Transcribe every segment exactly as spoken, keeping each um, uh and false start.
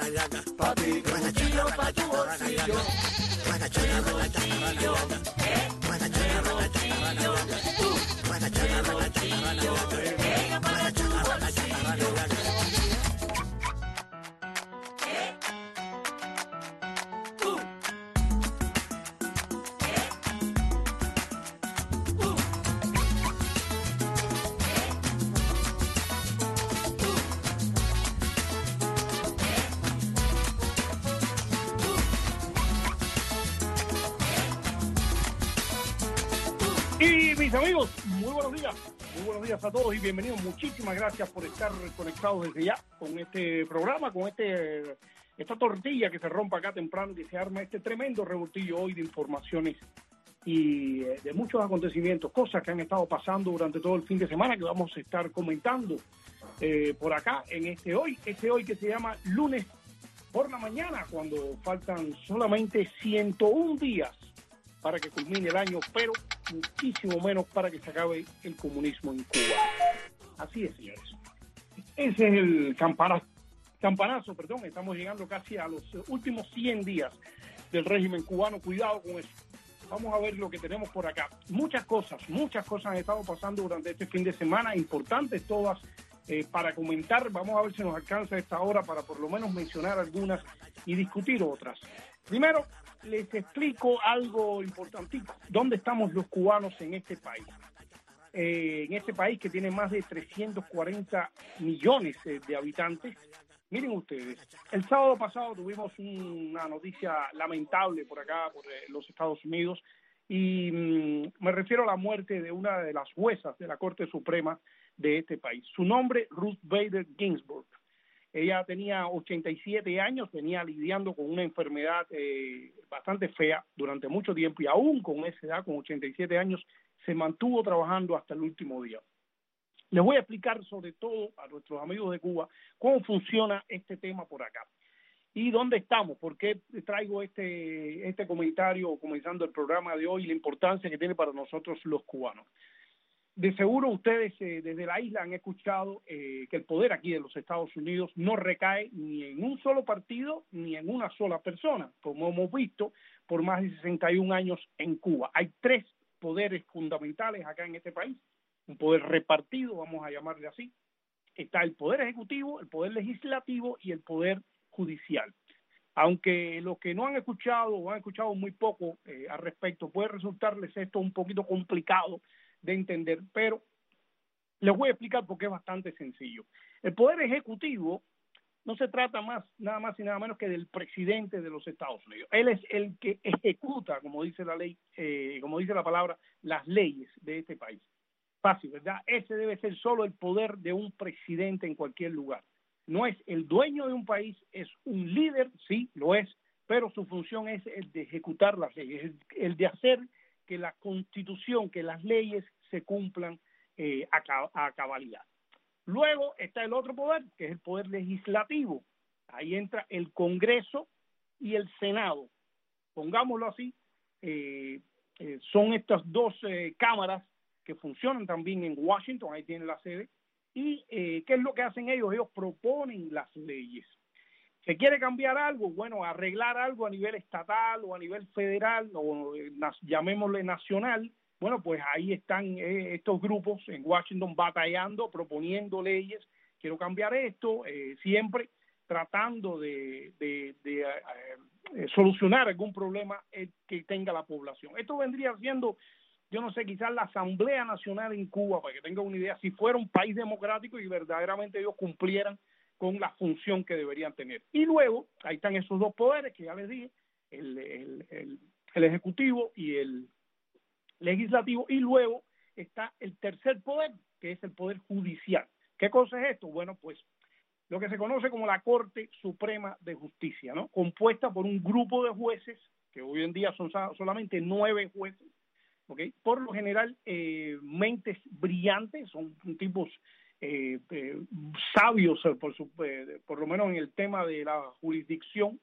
Papi, que un tiro pa' tu bolsillo. Derrotillo, eh, derrotillo. Tú, derrotillo, ella para tu bolsillo. Eh, tú, eh, tú, Y mis amigos, muy buenos días, muy buenos días a todos y bienvenidos. Muchísimas gracias por estar conectados desde ya con este programa, con este esta tortilla que se rompa acá temprano, que se arma este tremendo revoltillo hoy de informaciones y eh, de muchos acontecimientos, cosas que han estado pasando durante todo el fin de semana que vamos a estar comentando eh, por acá en este hoy, este hoy que se llama lunes por la mañana, cuando faltan solamente ciento uno días para que culmine el año, pero muchísimo menos para que se acabe el comunismo en Cuba. Así es, señores. Ese es el campanazo, campanazo, perdón. Estamos llegando casi a los últimos cien días del régimen cubano. Cuidado con eso. Vamos a ver lo que tenemos por acá. Muchas cosas, muchas cosas han estado pasando durante este fin de semana, importantes todas eh, para comentar. Vamos a ver si nos alcanza esta hora para por lo menos mencionar algunas y discutir otras. Primero, les explico algo importantísimo. ¿Dónde estamos los cubanos en este país? Eh, en este país que tiene más de trescientos cuarenta millones eh, de habitantes. Miren ustedes, el sábado pasado tuvimos una noticia lamentable por acá, por eh, los Estados Unidos, y mmm, me refiero a la muerte de una de las juezas de la Corte Suprema de este país. Su nombre, Ruth Bader Ginsburg. Ella tenía ochenta y siete años, venía lidiando con una enfermedad eh, bastante fea durante mucho tiempo y aún con esa edad, con ochenta y siete años, se mantuvo trabajando hasta el último día. Les voy a explicar sobre todo a nuestros amigos de Cuba cómo funciona este tema por acá y dónde estamos, por qué traigo este, este comentario comenzando el programa de hoy y la importancia que tiene para nosotros los cubanos. De seguro ustedes eh, desde la isla han escuchado eh, que el poder aquí de los Estados Unidos no recae ni en un solo partido ni en una sola persona, como hemos visto por más de sesenta y un años en Cuba. Hay tres poderes fundamentales acá en este país, un poder repartido, vamos a llamarle así. Está el poder ejecutivo, el poder legislativo y el poder judicial. Aunque los que no han escuchado o han escuchado muy poco eh, al respecto, puede resultarles esto un poquito complicado de entender, pero les voy a explicar porque es bastante sencillo. El poder ejecutivo no se trata más, nada más y nada menos que del presidente de los Estados Unidos. Él es el que ejecuta, como dice la ley, eh, como dice la palabra, las leyes de este país. Fácil, ¿verdad? Ese debe ser solo el poder de un presidente en cualquier lugar. No es el dueño de un país, es un líder, sí, lo es, pero su función es el de ejecutar las leyes, el, el de hacer que la Constitución, que las leyes se cumplan eh, a, a cabalidad. Luego está el otro poder, que es el poder legislativo. Ahí entra el Congreso y el Senado. Pongámoslo así, eh, eh, son estas dos eh, cámaras que funcionan también en Washington, ahí tiene la sede. ¿Y eh, qué es lo que hacen ellos? Ellos proponen las leyes. ¿Se quiere cambiar algo? Bueno, arreglar algo a nivel estatal o a nivel federal, o eh, llamémosle nacional. Bueno, pues ahí están eh, estos grupos en Washington batallando, proponiendo leyes. Quiero cambiar esto, eh, siempre tratando de, de, de eh, eh, solucionar algún problema eh, que tenga la población. Esto vendría siendo, yo no sé, quizás la Asamblea Nacional en Cuba, para que tengan una idea, si fuera un país democrático y verdaderamente ellos cumplieran con la función que deberían tener. Y luego, ahí están esos dos poderes que ya les dije, el, el, el, el ejecutivo y el legislativo, y luego está el tercer poder, que es el poder judicial. ¿Qué cosa es esto? Bueno, pues lo que se conoce como la Corte Suprema de Justicia, ¿no? Compuesta por un grupo de jueces, que hoy en día son solamente nueve jueces, ¿ok? Por lo general, eh, mentes brillantes, son tipos eh, eh, sabios, por, su, eh, por lo menos en el tema de la jurisdicción,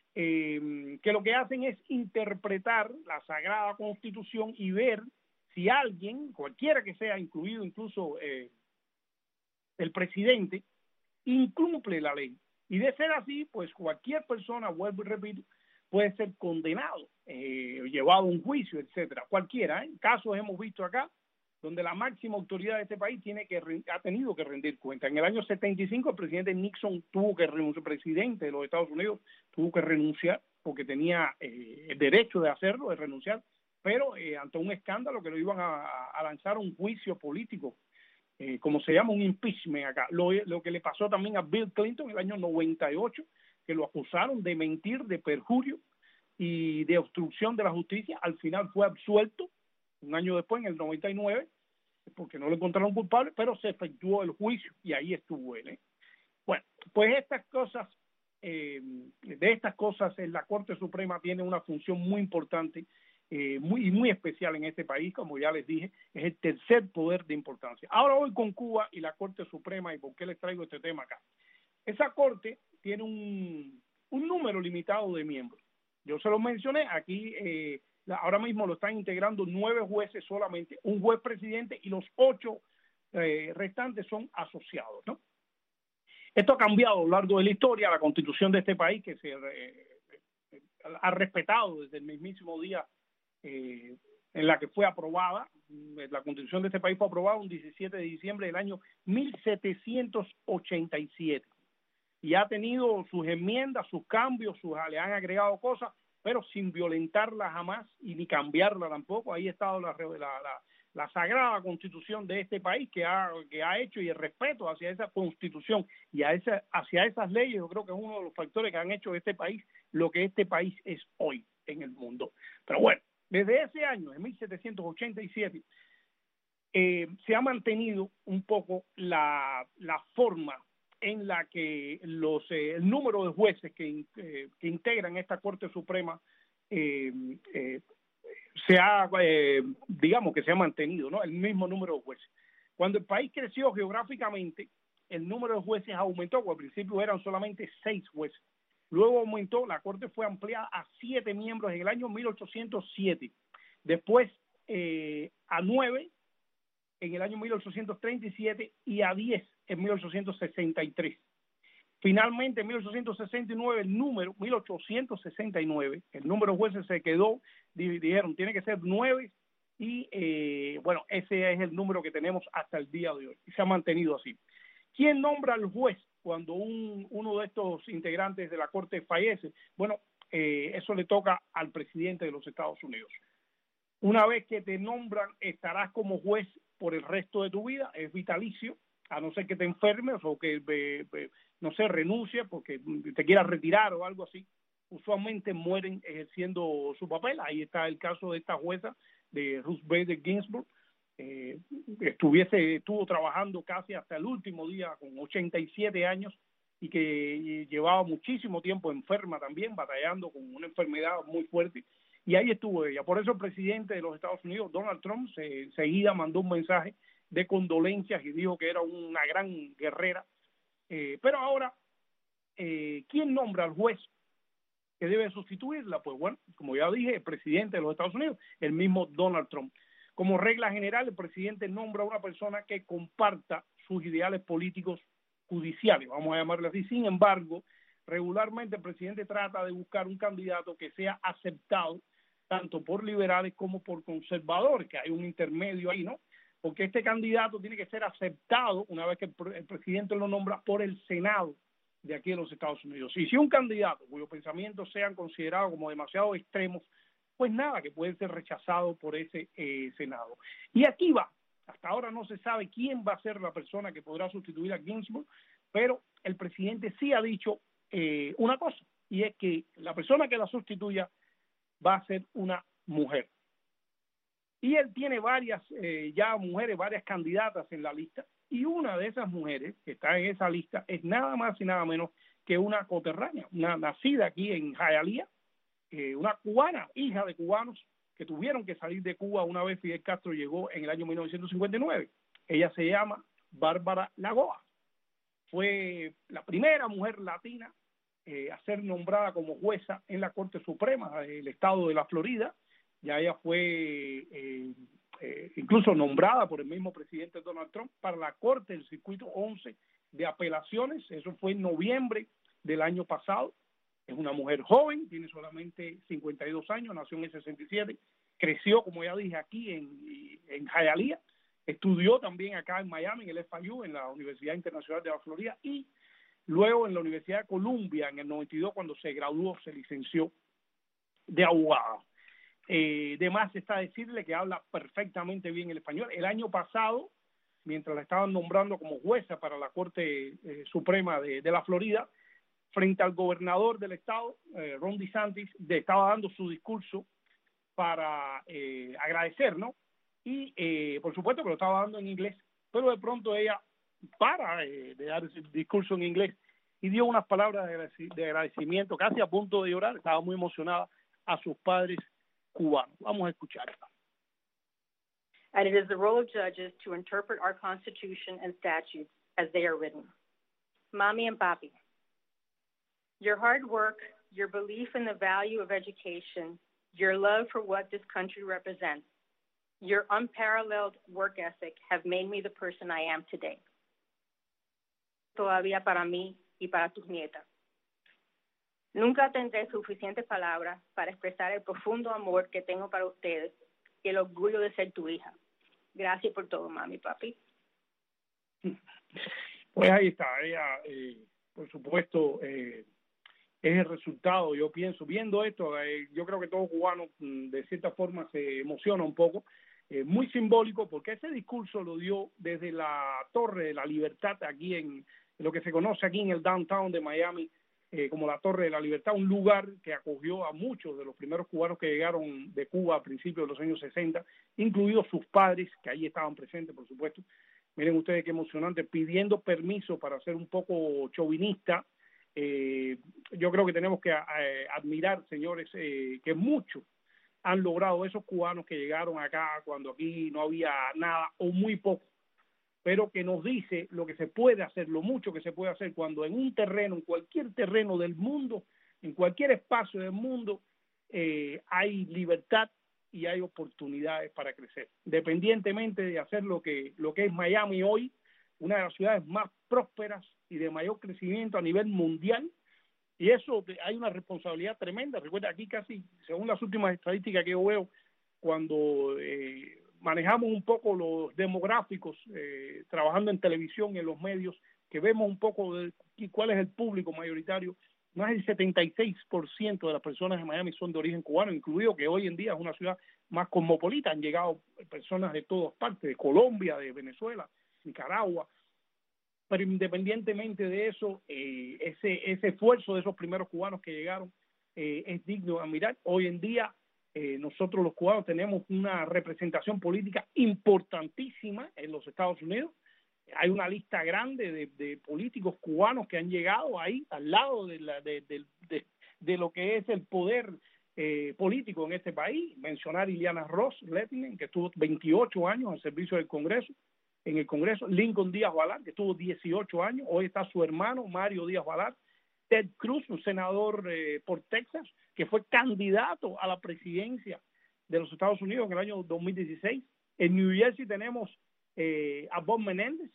eh, que lo que hacen es interpretar la Sagrada Constitución y ver si alguien, cualquiera que sea, incluido incluso eh, el presidente, incumple la ley. Y de ser así, pues cualquier persona, vuelvo y repito, puede ser condenado, eh, llevado a un juicio, etcétera. Cualquiera, ¿eh? Casos hemos visto acá donde la máxima autoridad de este país tiene que ha tenido que rendir cuenta. En el año setenta y cinco el presidente Nixon tuvo que renunciar, el presidente de los Estados Unidos tuvo que renunciar porque tenía eh, el derecho de hacerlo, de renunciar, pero eh, ante un escándalo que lo iban a, a lanzar a un juicio político, eh, como se llama un impeachment acá. Lo, lo que le pasó también a Bill Clinton en el año noventa y ocho, que lo acusaron de mentir, de perjurio y de obstrucción de la justicia. Al final fue absuelto un año después, en el noventa y nueve, porque no lo encontraron culpable, pero se efectuó el juicio y ahí estuvo él, ¿eh? Bueno, pues estas cosas, eh, de estas cosas, en la Corte Suprema tiene una función muy importante eh, muy, muy especial en este país, como ya les dije, es el tercer poder de importancia. Ahora voy con Cuba y la Corte Suprema y por qué les traigo este tema acá. Esa Corte tiene un, un número limitado de miembros. Yo se lo mencioné, aquí eh, ahora mismo lo están integrando nueve jueces solamente, un juez presidente y los ocho eh, restantes son asociados, ¿no? Esto ha cambiado a lo largo de la historia, la constitución de este país, que se eh, ha respetado desde el mismísimo día eh, en la que fue aprobada. La constitución de este país fue aprobada un diecisiete de diciembre del año mil setecientos ochenta y siete. Y ha tenido sus enmiendas, sus cambios, sus, le han agregado cosas, pero sin violentarla jamás y ni cambiarla tampoco. Ahí ha estado la, la, la, la sagrada constitución de este país que ha, que ha hecho, y el respeto hacia esa constitución y a esa, hacia esas leyes, yo creo que es uno de los factores que han hecho de este país lo que este país es hoy en el mundo. Pero bueno, desde ese año, en mil setecientos ochenta y siete, eh, se ha mantenido un poco la, la forma en la que los eh, el número de jueces que, eh, que integran esta Corte Suprema eh, eh, se ha, eh, digamos que se ha mantenido, ¿no? El mismo número de jueces. Cuando el país creció geográficamente, el número de jueces aumentó, porque al principio eran solamente seis jueces. Luego aumentó, la Corte fue ampliada a siete miembros en el año mil ochocientos siete. Después eh, a nueve en el año mil ochocientos treinta y siete y a diez en mil ochocientos sesenta y tres. Finalmente, en mil ochocientos sesenta y nueve, el número, mil ochocientos sesenta y nueve, el número de jueces se quedó, dijeron, tiene que ser nueve, y eh, bueno, ese es el número que tenemos hasta el día de hoy, y se ha mantenido así. ¿Quién nombra al juez cuando un, uno de estos integrantes de la Corte fallece? Bueno, eh, eso le toca al presidente de los Estados Unidos. Una vez que te nombran, estarás como juez por el resto de tu vida, es vitalicio, a no ser que te enfermes o que, eh, eh, no sé, renuncies porque te quieras retirar o algo así. Usualmente mueren ejerciendo su papel. Ahí está el caso de esta jueza, de Ruth Bader Ginsburg. Eh, estuviese, estuvo trabajando casi hasta el último día con ochenta y siete años y que llevaba muchísimo tiempo enferma también, batallando con una enfermedad muy fuerte. Y ahí estuvo ella. Por eso el presidente de los Estados Unidos, Donald Trump, se, enseguida mandó un mensaje de condolencias y dijo que era una gran guerrera. Eh, pero ahora, eh, ¿quién nombra al juez que debe sustituirla? Pues bueno, como ya dije, el presidente de los Estados Unidos, el mismo Donald Trump. Como regla general, el presidente nombra a una persona que comparta sus ideales políticos judiciales, vamos a llamarle así. Sin embargo, regularmente el presidente trata de buscar un candidato que sea aceptado tanto por liberales como por conservadores, que hay un intermedio ahí, ¿no? Porque este candidato tiene que ser aceptado una vez que el, el presidente lo nombra por el Senado de aquí de los Estados Unidos. Y si un candidato cuyos pensamientos sean considerados como demasiado extremos, pues nada, que puede ser rechazado por ese eh, Senado. Y aquí va, hasta ahora no se sabe quién va a ser la persona que podrá sustituir a Ginsburg, pero el presidente sí ha dicho eh, una cosa, y es que la persona que la sustituya va a ser una mujer. Y él tiene varias, eh, ya mujeres, varias candidatas en la lista, y una de esas mujeres que está en esa lista es nada más y nada menos que una coterránea, una nacida aquí en Hialeah, eh, una cubana, hija de cubanos que tuvieron que salir de Cuba una vez Fidel Castro llegó en el año mil novecientos cincuenta y nueve. Ella se llama Bárbara Lagoa. Fue la primera mujer latina eh, a ser nombrada como jueza en la Corte Suprema del estado de la Florida. Ya ella fue eh, eh, incluso nombrada por el mismo presidente Donald Trump para la Corte del Circuito once de Apelaciones. Eso fue en noviembre del año pasado. Es una mujer joven, tiene solamente cincuenta y dos años, nació en el sesenta y siete, creció, como ya dije, aquí en, en Hialeah, estudió también acá en Miami, en el F I U, en la Universidad Internacional de la Florida, y luego en la Universidad de Columbia, en el noventa y dos, cuando se graduó, se licenció de abogada. Eh, de más está decirle que habla perfectamente bien el español. El año pasado, mientras la estaban nombrando como jueza para la Corte eh, Suprema de, de la Florida, frente al gobernador del estado, eh, Ron DeSantis, de, estaba dando su discurso para eh, agradecer, ¿no? Y eh, por supuesto que lo estaba dando en inglés, pero de pronto ella para eh, de dar ese discurso en inglés y dio unas palabras de, agradec de agradecimiento, casi a punto de llorar, estaba muy emocionada, a sus padres cubanos. Vamos a escucharla. And it is the role of judges to interpret our Constitution and statutes as they are written. Mommy and Papi, your hard work, your belief in the value of education, your love for what this country represents, your unparalleled work ethic have made me the person I am today. Todavía para mí y para tus nietas. Nunca tendré suficientes palabras para expresar el profundo amor que tengo para ustedes y el orgullo de ser tu hija. Gracias por todo, mami, papi. Pues ahí está, ella, eh, por supuesto, eh, es el resultado, yo pienso, viendo esto, eh, yo creo que todo cubano mm, de cierta forma se emociona un poco, eh, muy simbólico, porque ese discurso lo dio desde la Torre de la Libertad, aquí en, en lo que se conoce aquí en el downtown de Miami, eh, como la Torre de la Libertad, un lugar que acogió a muchos de los primeros cubanos que llegaron de Cuba a principios de los años sesenta, incluidos sus padres, que ahí estaban presentes, por supuesto. Miren ustedes qué emocionante, pidiendo permiso para ser un poco chauvinista. Eh, yo creo que tenemos que eh, admirar, señores, eh, que muchos han logrado esos cubanos que llegaron acá cuando aquí no había nada o muy poco, pero que nos dice lo que se puede hacer, lo mucho que se puede hacer cuando en un terreno, en cualquier terreno del mundo, en cualquier espacio del mundo, eh, hay libertad y hay oportunidades para crecer. Independientemente de hacer lo que, lo que es Miami hoy, una de las ciudades más prósperas y de mayor crecimiento a nivel mundial, y eso hay una responsabilidad tremenda. Recuerda, aquí casi, según las últimas estadísticas que yo veo, cuando eh, manejamos un poco los demográficos, eh, trabajando en televisión y en los medios, que vemos un poco de cuál es el público mayoritario, más del setenta y seis por ciento de las personas en Miami son de origen cubano, incluido que hoy en día es una ciudad más cosmopolita, han llegado personas de todas partes, de Colombia, de Venezuela, Nicaragua, pero independientemente de eso, eh, ese, ese esfuerzo de esos primeros cubanos que llegaron eh, es digno de admirar. Hoy en día eh, nosotros los cubanos tenemos una representación política importantísima en los Estados Unidos. Hay una lista grande de, de políticos cubanos que han llegado ahí al lado de, la, de, de, de, de lo que es el poder eh, político en este país. Mencionar a Ileana Ross Lehtinen, que estuvo veintiocho años al servicio del Congreso, en el Congreso, Lincoln Díaz Balart, que estuvo dieciocho años, hoy está su hermano Mario Díaz Balart, Ted Cruz, un senador eh, por Texas, que fue candidato a la presidencia de los Estados Unidos en el año dos mil dieciséis. En New Jersey tenemos eh, a Bob Menéndez,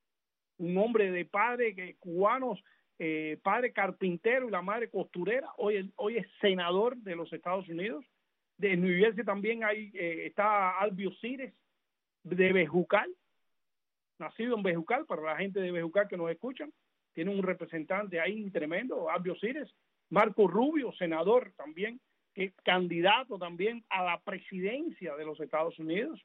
un hombre de padre que cubanos, eh, padre carpintero y la madre costurera, hoy, hoy es senador de los Estados Unidos. De New Jersey también hay, eh, está Albio Cires, de Bejucal, nacido en Bejucal, para la gente de Bejucal que nos escuchan, tiene un representante ahí tremendo, Albio Cires. Marco Rubio, senador también, que es candidato también a la presidencia de los Estados Unidos.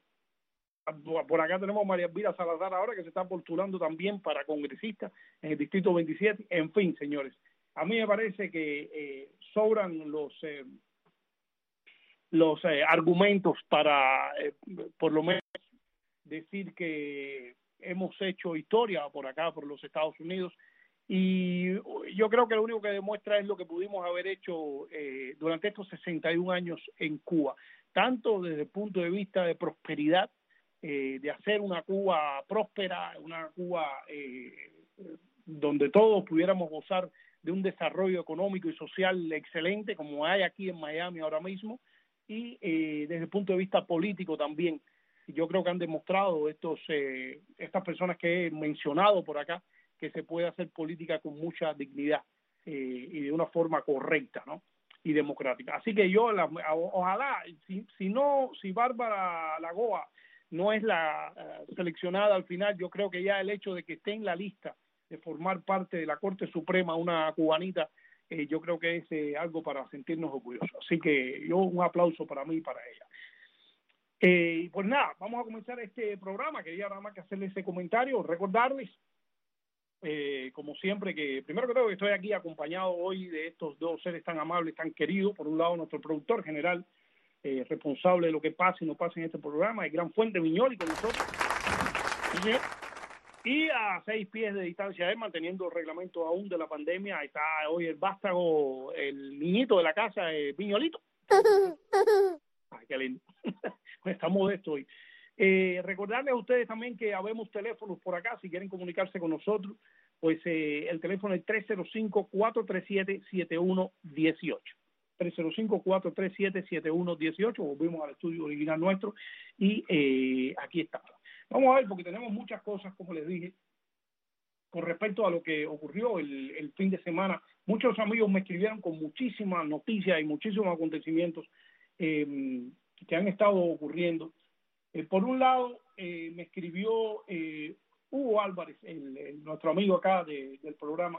Por acá tenemos a María Elvira Salazar ahora, que se está postulando también para congresista en el Distrito veintisiete. En fin, señores, a mí me parece que eh, sobran los eh, los eh, argumentos para, eh, por lo menos, decir que hemos hecho historia por acá, por los Estados Unidos, y yo creo que lo único que demuestra es lo que pudimos haber hecho eh, durante estos sesenta y un años en Cuba, tanto desde el punto de vista de prosperidad, eh, de hacer una Cuba próspera, una Cuba eh, donde todos pudiéramos gozar de un desarrollo económico y social excelente, como hay aquí en Miami ahora mismo, y eh, desde el punto de vista político también. Yo creo que han demostrado estos eh, estas personas que he mencionado por acá que se puede hacer política con mucha dignidad. eh, y de una forma correcta, ¿no? Y democrática. Así que yo, la, ojalá, si, si no, si Bárbara Lagoa no es la uh, seleccionada al final, yo creo que ya el hecho de que esté en la lista de formar parte de la Corte Suprema, una cubanita, eh, yo creo que es eh, algo para sentirnos orgullosos. Así que yo un aplauso para mí y para ella. Eh, pues nada, vamos a comenzar este programa. Quería nada más que hacerles ese comentario, recordarles, eh, como siempre, que primero que todo que estoy aquí acompañado hoy de estos dos seres tan amables, tan queridos. Por un lado, nuestro productor general, eh, responsable de lo que pasa y no pasa en este programa, el gran Fuente Viñoli con nosotros. Y a seis pies de distancia de él, manteniendo el reglamento aún de la pandemia, está hoy el vástago, el niñito de la casa, eh, Viñolito. Ay, qué lindo. Está modesto hoy. Eh, recordarles a ustedes también que habemos teléfonos por acá, si quieren comunicarse con nosotros, pues eh, el teléfono es tres cero cinco, cuatro tres siete, siete uno uno ocho. tres cero cinco, cuatro tres siete, siete uno uno ocho, volvimos al estudio original nuestro y eh, aquí estamos. Vamos a ver, porque tenemos muchas cosas, como les dije, con respecto a lo que ocurrió el, el fin de semana. Muchos amigos me escribieron con muchísimas noticias y muchísimos acontecimientos eh, que han estado ocurriendo. Eh, por un lado, eh, me escribió eh, Hugo Álvarez, el, el, nuestro amigo acá de, del programa,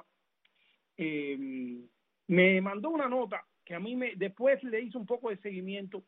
eh, me mandó una nota que a mí me después le hice un poco de seguimiento,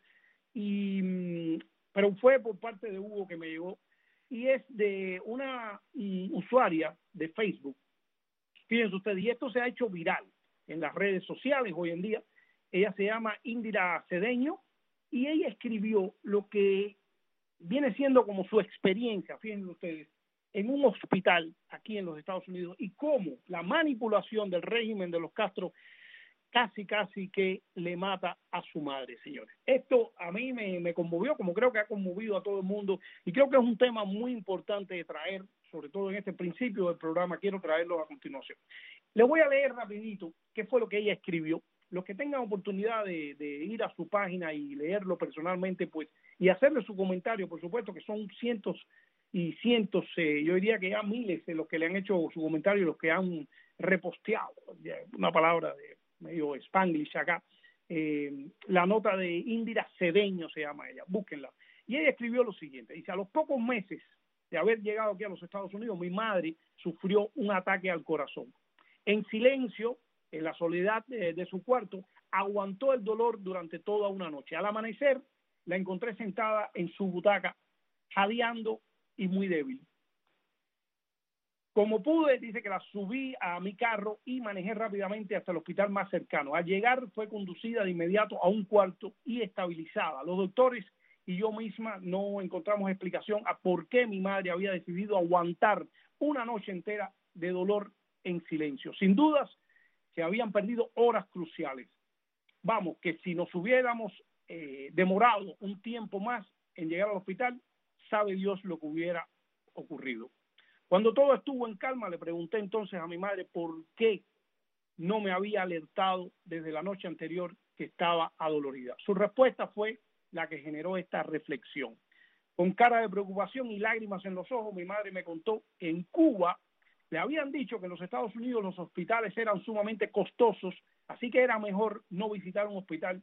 y pero fue por parte de Hugo que me llegó, y es de una um, usuaria de Facebook. Fíjense ustedes, y esto se ha hecho viral en las redes sociales hoy en día. Ella se llama Indira Cedeño, y ella escribió lo que viene siendo como su experiencia, fíjense ustedes, en un hospital aquí en los Estados Unidos, y cómo la manipulación del régimen de los Castro casi, casi que le mata a su madre, señores. Esto a mí me, me conmovió, como creo que ha conmovido a todo el mundo, y creo que es un tema muy importante de traer, sobre todo en este principio del programa. Quiero traerlo a continuación. Les voy a leer rapidito qué fue lo que ella escribió. Los que tengan oportunidad de, de ir a su página y leerlo personalmente, pues, y hacerle su comentario, por supuesto que son cientos y cientos, eh, yo diría que ya miles de los que le han hecho su comentario, los que han reposteado, una palabra de medio spanglish acá, eh, la nota de Indira Cedeño se llama ella, búsquenla. Y ella escribió lo siguiente, dice: a los pocos meses de haber llegado aquí a los Estados Unidos, mi madre sufrió un ataque al corazón. En silencio, en la soledad de, de su cuarto, aguantó el dolor durante toda una noche. Al amanecer, la encontré sentada en su butaca, jadeando y muy débil. Como pude, dice que la subí a mi carro y manejé rápidamente hasta el hospital más cercano. Al llegar, fue conducida de inmediato a un cuarto y estabilizada. Los doctores y yo misma no encontramos explicación a por qué mi madre había decidido aguantar una noche entera de dolor en silencio. Sin dudas, se habían perdido horas cruciales. Vamos, que si nos hubiéramos eh, demorado un tiempo más en llegar al hospital, sabe Dios lo que hubiera ocurrido. Cuando todo estuvo en calma, le pregunté entonces a mi madre por qué no me había alertado desde la noche anterior que estaba adolorida. Su respuesta fue la que generó esta reflexión. Con cara de preocupación y lágrimas en los ojos, mi madre me contó que en Cuba le habían dicho que en los Estados Unidos los hospitales eran sumamente costosos, así que era mejor no visitar un hospital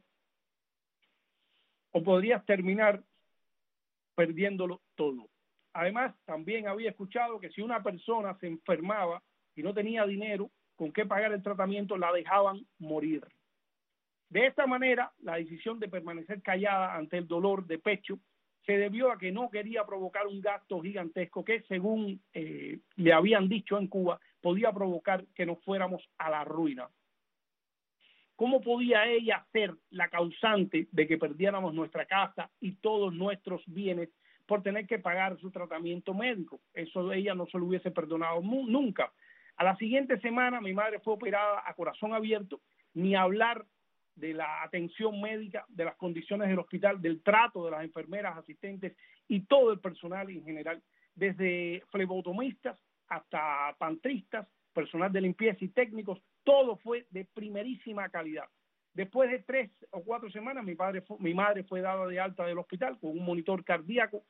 o podrías terminar perdiéndolo todo. Además, también había escuchado que si una persona se enfermaba y no tenía dinero con qué pagar el tratamiento, la dejaban morir. De esta manera, la decisión de permanecer callada ante el dolor de pecho se debió a que no quería provocar un gasto gigantesco que, según eh, le habían dicho en Cuba, podía provocar que nos fuéramos a la ruina. ¿Cómo podía ella ser la causante de que perdiéramos nuestra casa y todos nuestros bienes por tener que pagar su tratamiento médico? Eso ella no se lo hubiese perdonado nunca. A la siguiente semana mi madre fue operada a corazón abierto, ni hablar de la atención médica, de las condiciones del hospital, del trato de las enfermeras, asistentes y todo el personal en general, desde flebotomistas hasta pantristas, personal de limpieza y técnicos, todo fue de primerísima calidad. Después de tres o cuatro semanas, mi, padre fue, mi madre fue dada de alta del hospital con un monitor cardíaco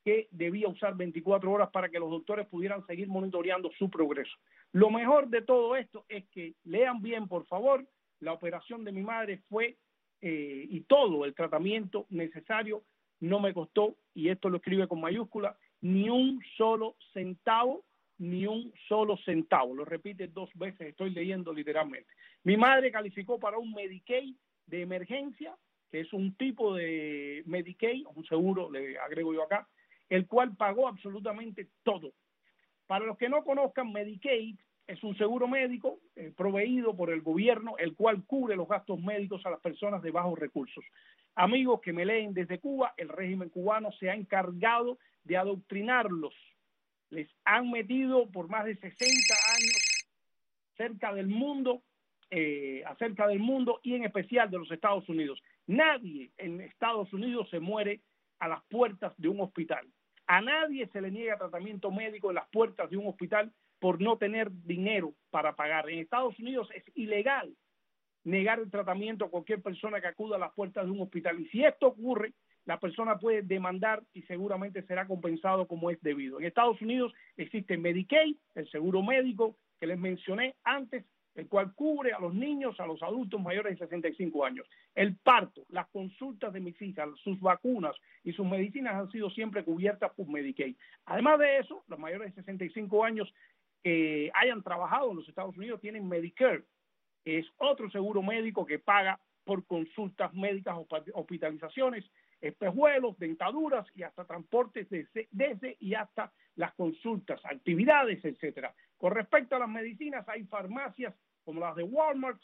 que debía usar veinticuatro horas para que los doctores pudieran seguir monitoreando su progreso. Lo mejor de todo esto es que lean bien, por favor, la operación de mi madre fue eh, y todo el tratamiento necesario no me costó, y esto lo escribe con mayúscula, ni un solo centavo, ni un solo centavo. Lo repite dos veces, estoy leyendo literalmente. Mi madre calificó para un Medicaid de emergencia, que es un tipo de Medicaid, un seguro, le agrego yo acá, el cual pagó absolutamente todo. Para los que no conozcan, Medicaid es un seguro médico eh, proveído por el gobierno, el cual cubre los gastos médicos a las personas de bajos recursos. Amigos que me leen desde Cuba, el régimen cubano se ha encargado de adoctrinarlos. Les han metido por más de sesenta años cerca del mundo, eh, acerca del mundo y en especial de los Estados Unidos. Nadie en Estados Unidos se muere a las puertas de un hospital. A nadie se le niega tratamiento médico en las puertas de un hospital por no tener dinero para pagar. En Estados Unidos es ilegal negar el tratamiento a cualquier persona que acuda a las puertas de un hospital. Y si esto ocurre, la persona puede demandar y seguramente será compensado como es debido. En Estados Unidos existe Medicaid, el seguro médico que les mencioné antes, el cual cubre a los niños, a los adultos mayores de sesenta y cinco años. El parto, las consultas de mis hijas, sus vacunas y sus medicinas han sido siempre cubiertas por Medicaid. Además de eso, los mayores de sesenta y cinco años que hayan trabajado en los Estados Unidos tienen Medicare, que es otro seguro médico que paga por consultas médicas, hospitalizaciones, espejuelos, dentaduras y hasta transportes desde, desde y hasta las consultas, actividades, etcétera. Con respecto a las medicinas, hay farmacias como las de Walmart,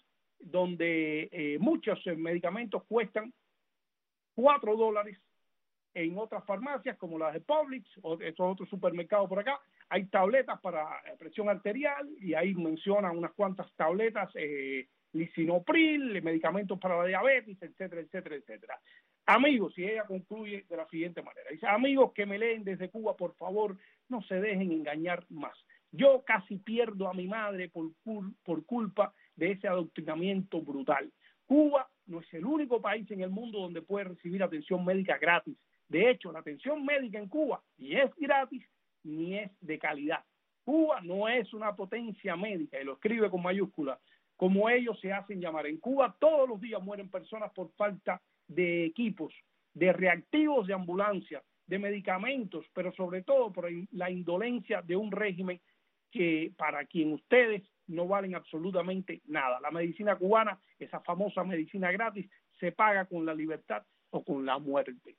donde eh, muchos eh, medicamentos cuestan cuatro dólares. En otras farmacias como las de Publix o estos otros supermercados por acá, hay tabletas para presión arterial y ahí mencionan unas cuantas tabletas, eh, lisinopril, medicamentos para la diabetes, etcétera, etcétera, etcétera. Amigos, y ella concluye de la siguiente manera. Dice, amigos que me leen desde Cuba, por favor, no se dejen engañar más. Yo casi pierdo a mi madre por, cul- por culpa de ese adoctrinamiento brutal. Cuba no es el único país en el mundo donde puede recibir atención médica gratis. De hecho, la atención médica en Cuba ni es gratis ni es de calidad. Cuba no es una potencia médica, y lo escribe con mayúsculas, como ellos se hacen llamar. En Cuba todos los días mueren personas por falta de equipos, de reactivos de ambulancia, de medicamentos, pero sobre todo por la indolencia de un régimen que para quien ustedes no valen absolutamente nada. La medicina cubana, esa famosa medicina gratis, se paga con la libertad o con la muerte.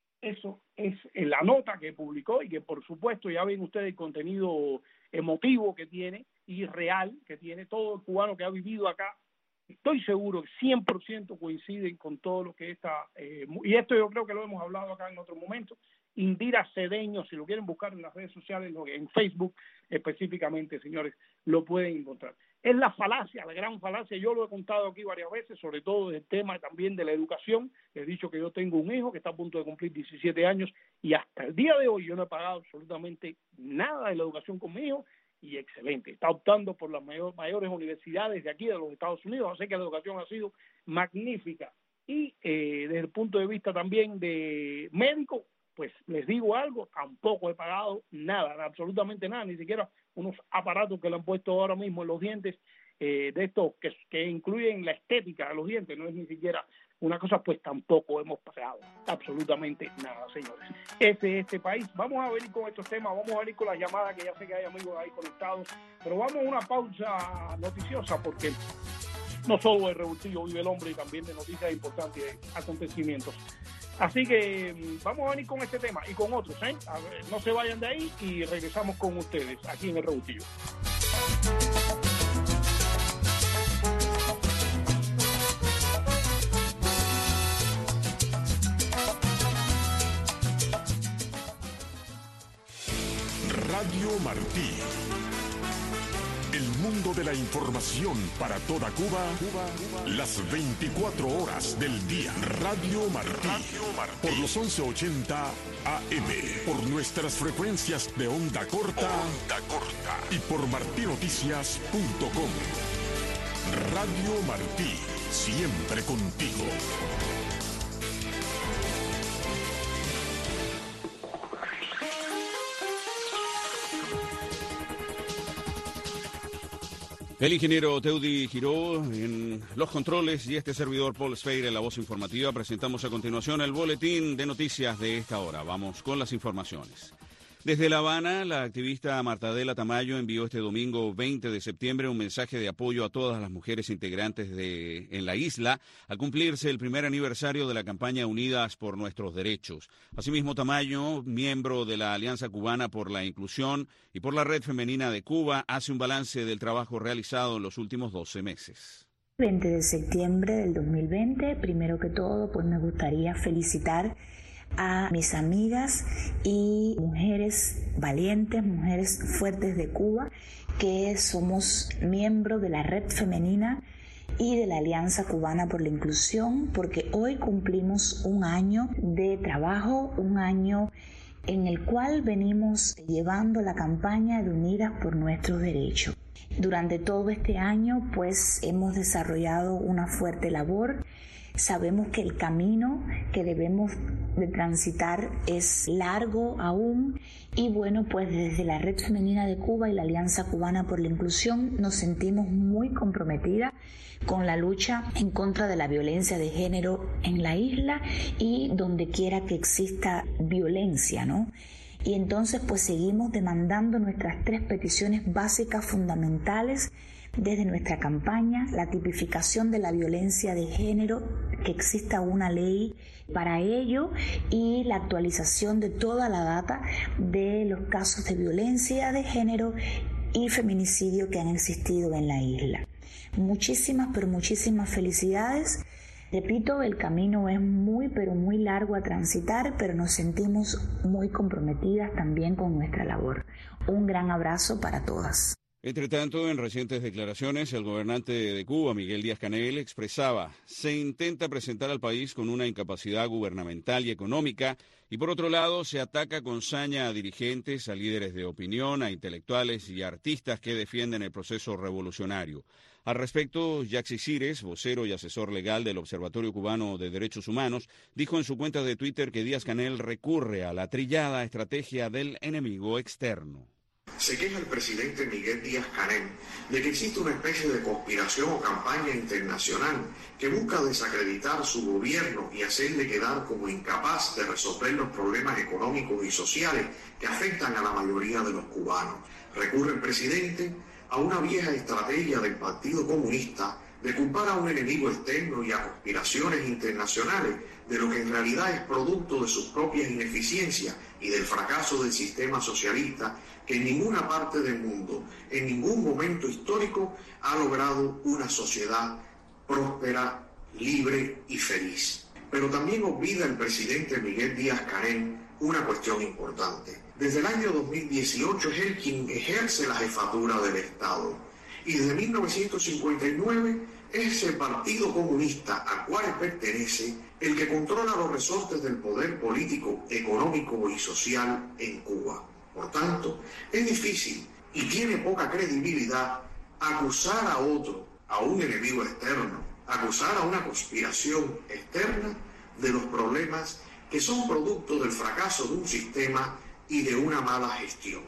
Eso es la nota que publicó y que por supuesto ya ven ustedes el contenido emotivo que tiene y real que tiene. Todo el cubano que ha vivido acá, estoy seguro que cien por ciento coinciden con todo lo que está, eh, y esto yo creo que lo hemos hablado acá en otro momento. Indira Cedeño, si lo quieren buscar en las redes sociales, en Facebook específicamente, señores, lo pueden encontrar. Es la falacia, la gran falacia, yo lo he contado aquí varias veces, sobre todo del tema también de la educación. Les he dicho que yo tengo un hijo que está a punto de cumplir diecisiete años y hasta el día de hoy yo no he pagado absolutamente nada de la educación con mi hijo, y excelente, está optando por las mayor, mayores universidades de aquí de los Estados Unidos, así que la educación ha sido magnífica. Y eh, desde el punto de vista también de médico, pues les digo algo, tampoco he pagado nada, absolutamente nada, ni siquiera unos aparatos que le han puesto ahora mismo en los dientes, eh, de estos que, que incluyen la estética de los dientes, no es ni siquiera una cosa, pues tampoco hemos pagado absolutamente nada, señores. Este es este país. Vamos a venir con estos temas, vamos a venir con las llamadas, que ya sé que hay amigos ahí conectados, pero vamos a una pausa noticiosa, porque no solo de Revoltillo vive el hombre, y también de noticias importantes y de acontecimientos. Así que vamos a venir con este tema y con otros, ¿eh? A ver, no se vayan de ahí y regresamos con ustedes aquí en el Revoltillo. Radio Martí. El mundo de la información para toda Cuba, las veinticuatro horas del día. Radio Martí, Radio Martí. Por los once ochenta A M, por nuestras frecuencias de onda corta, onda corta y por martinoticias punto com. Radio Martí, siempre contigo. El ingeniero Teudi Giró en los controles y este servidor Paul Sfeir en la voz informativa. Presentamos a continuación el boletín de noticias de esta hora. Vamos con las informaciones. Desde La Habana, la activista Marta Adela Tamayo envió este domingo veinte de septiembre un mensaje de apoyo a todas las mujeres integrantes de, en la isla al cumplirse el primer aniversario de la campaña Unidas por Nuestros Derechos. Asimismo, Tamayo, miembro de la Alianza Cubana por la Inclusión y por la Red Femenina de Cuba, hace un balance del trabajo realizado en los últimos doce meses. veinte de septiembre del dos mil veinte, primero que todo, pues me gustaría felicitar a mis amigas y mujeres valientes, mujeres fuertes de Cuba, que somos miembros de la Red Femenina y de la Alianza Cubana por la Inclusión, porque hoy cumplimos un año de trabajo, un año en el cual venimos llevando la campaña de Unidas por Nuestros Derechos. Durante todo este año, pues, hemos desarrollado una fuerte labor. Sabemos que el camino que debemos de transitar es largo aún y bueno, pues desde la Red Femenina de Cuba y la Alianza Cubana por la Inclusión nos sentimos muy comprometidas con la lucha en contra de la violencia de género en la isla y donde quiera que exista violencia, ¿no? Y entonces pues seguimos demandando nuestras tres peticiones básicas fundamentales desde nuestra campaña: la tipificación de la violencia de género, que exista una ley para ello, y la actualización de toda la data de los casos de violencia de género y feminicidio que han existido en la isla. Muchísimas, pero muchísimas felicidades. Repito, el camino es muy, pero muy largo a transitar, pero nos sentimos muy comprometidas también con nuestra labor. Un gran abrazo para todas. Entre tanto, en recientes declaraciones, el gobernante de Cuba, Miguel Díaz-Canel, expresaba: se intenta presentar al país con una incapacidad gubernamental y económica, y por otro lado se ataca con saña a dirigentes, a líderes de opinión, a intelectuales y a artistas que defienden el proceso revolucionario. Al respecto, Yaxi Cires, vocero y asesor legal del Observatorio Cubano de Derechos Humanos, dijo en su cuenta de Twitter que Díaz-Canel recurre a la trillada estrategia del enemigo externo. Se queja el presidente Miguel Díaz-Canel de que existe una especie de conspiración o campaña internacional que busca desacreditar su gobierno y hacerle quedar como incapaz de resolver los problemas económicos y sociales que afectan a la mayoría de los cubanos. Recurre el presidente a una vieja estrategia del Partido Comunista de culpar a un enemigo externo y a conspiraciones internacionales de lo que en realidad es producto de sus propias ineficiencias y del fracaso del sistema socialista, que en ninguna parte del mundo, en ningún momento histórico, ha logrado una sociedad próspera, libre y feliz. Pero también olvida el presidente Miguel Díaz-Canel una cuestión importante. Desde el año dos mil dieciocho es él quien ejerce la jefatura del Estado. Y desde mil novecientos cincuenta y nueve es el Partido Comunista al cual pertenece el que controla los resortes del poder político, económico y social en Cuba. Por tanto, es difícil y tiene poca credibilidad acusar a otro, a un enemigo externo, acusar a una conspiración externa de los problemas que son producto del fracaso de un sistema y de una mala gestión.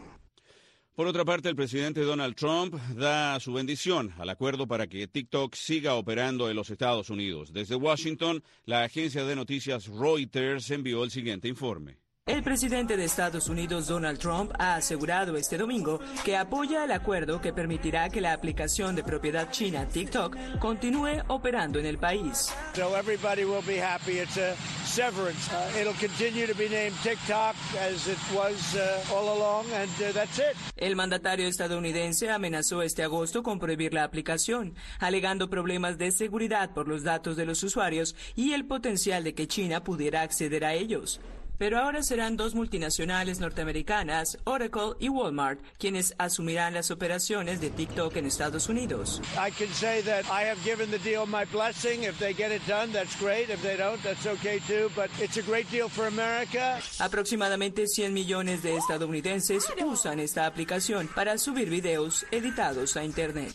Por otra parte, el presidente Donald Trump da su bendición al acuerdo para que TikTok siga operando en los Estados Unidos. Desde Washington, la agencia de noticias Reuters envió el siguiente informe. El presidente de Estados Unidos, Donald Trump, ha asegurado este domingo que apoya el acuerdo que permitirá que la aplicación de propiedad china TikTok continúe operando en el país. So everybody will be happy. It's a severance. Uh, it'll continue to be named TikTok as it was uh, all along, and uh, that's it. El mandatario estadounidense amenazó este agosto con prohibir la aplicación, alegando problemas de seguridad por los datos de los usuarios y el potencial de que China pudiera acceder a ellos. Pero ahora serán dos multinacionales norteamericanas, Oracle y Walmart, quienes asumirán las operaciones de TikTok en Estados Unidos. I can say that I have given the deal my blessing. If they get it done, that's great. If they don't, that's okay too. But it's a great deal for America. Aproximadamente cien millones de estadounidenses usan esta aplicación para subir videos editados a Internet.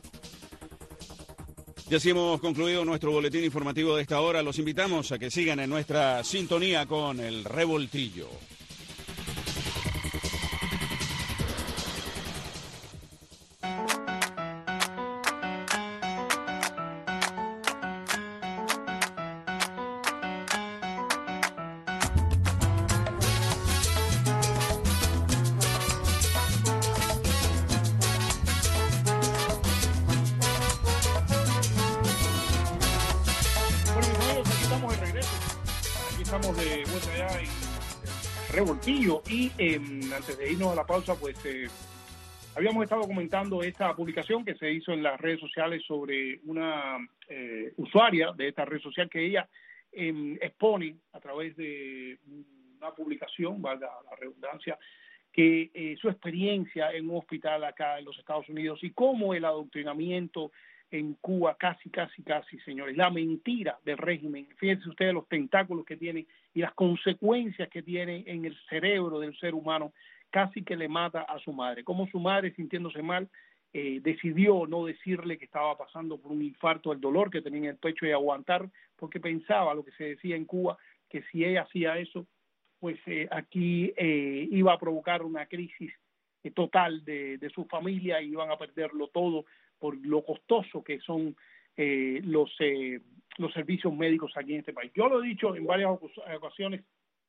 Y así hemos concluido nuestro boletín informativo de esta hora. Los invitamos a que sigan en nuestra sintonía con El Revoltillo. aquí estamos de vuelta ya en Revoltillo y eh, antes de irnos a la pausa, pues eh, habíamos estado comentando esta publicación que se hizo en las redes sociales sobre una eh, usuaria de esta red social que ella eh, expone a través de una publicación, valga la redundancia, que eh, su experiencia en un hospital acá en los Estados Unidos y cómo el adoctrinamiento en Cuba, casi, casi, casi, señores, la mentira del régimen, fíjense ustedes los tentáculos que tiene y las consecuencias que tiene en el cerebro del ser humano, casi que le mata a su madre. Como su madre, sintiéndose mal, eh, decidió no decirle que estaba pasando por un infarto, el dolor que tenía en el pecho y aguantar, porque pensaba lo que se decía en Cuba, que si ella hacía eso, pues eh, aquí eh, iba a provocar una crisis eh, total de, de su familia y iban a perderlo todo por lo costoso que son eh, los eh, los servicios médicos aquí en este país. Yo lo he dicho en varias ocasiones,